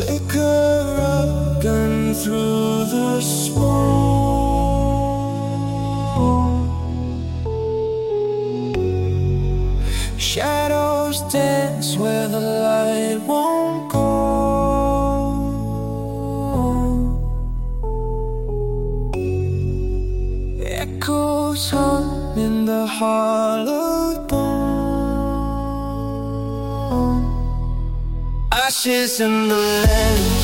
flicker up and through the smoke. Shadows dance where the light won't go. Echoes hum in the hollow bone. Ashes in the land.